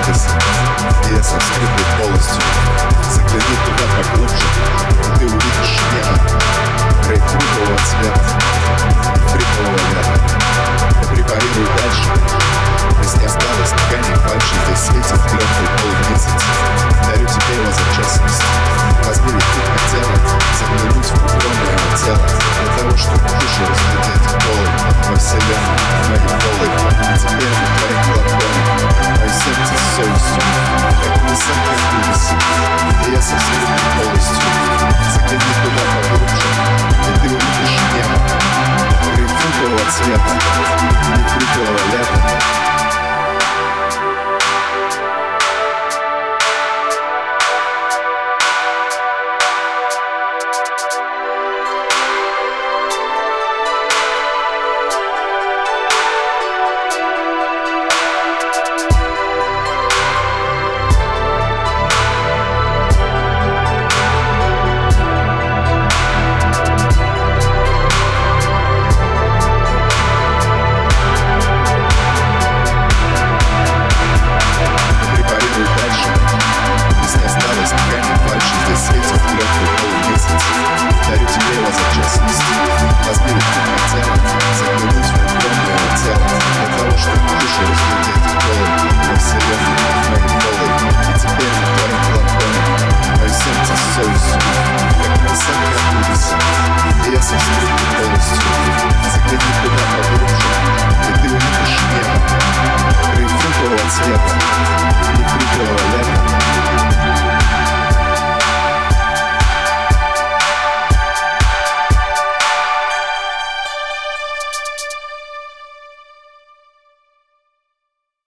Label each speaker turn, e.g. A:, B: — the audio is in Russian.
A: радость, и я со скрипой полостью. Загляни туда поглубже, и ты увидишь небо, грейпфрутового цвета, фрикового лета. Препарируй дальше, здесь не осталось ткани фальши, здесь светит легкий полумесяц. Дарю тебе его за честность. Возьми легких тело, заглянуть в укромное тело, для того, чтобы душу разглядеть голой во вселенной, моей голой. И теперь на твоих ладонях мое сердце с совестью, как высоко висит, и я со скрипой полостью. Загляни туда поглубже, и ты увидишь небо, грейпфрутового цвета, или фрикового лета. Yes,